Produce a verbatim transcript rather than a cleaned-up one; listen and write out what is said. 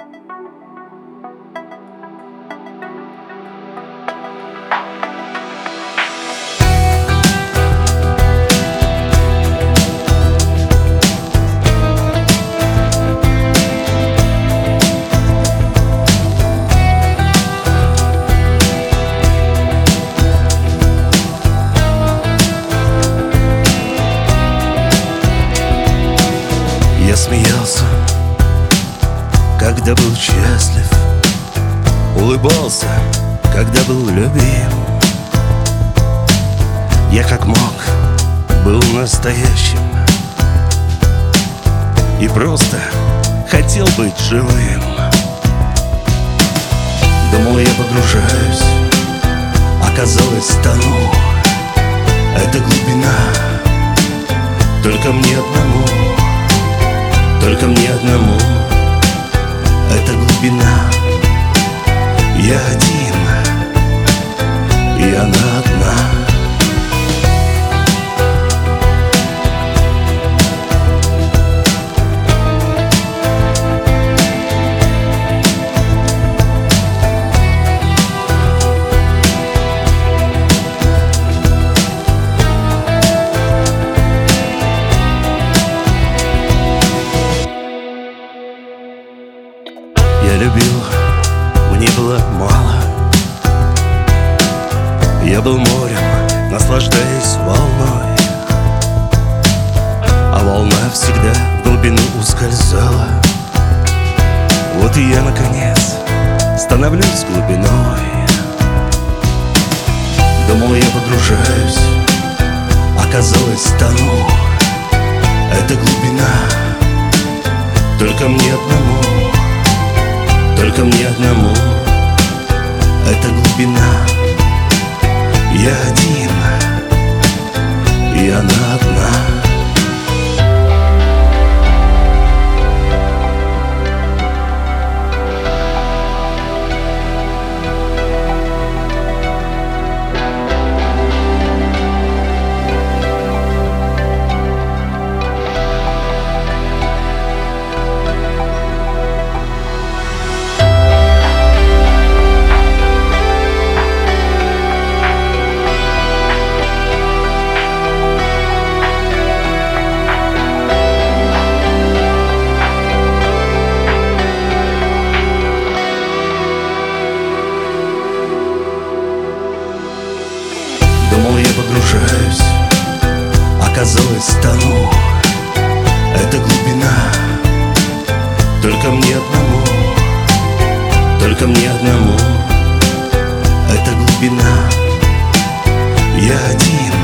Я смеялся, когда был счастлив, улыбался, когда был любим. Я как мог был настоящим и просто хотел быть живым. Думал, я погружаюсь, оказалось, тону. Это глубина, только мне одному. Только мне одному эта глубина. Я один, и она одна. Я любил, мне было мало. Я был морем, наслаждаясь волной, а волна всегда в глубину ускользала. Вот и я, наконец, становлюсь глубиной. Думал, я погружаюсь, оказалось, тону. Это глубина, только мне одному. Только мне одному эта глубина. Я один, и она одна. Думал, я погружаюсь, оказалось, тону. Это глубина, только мне одному. Только мне одному эта глубина. Я один,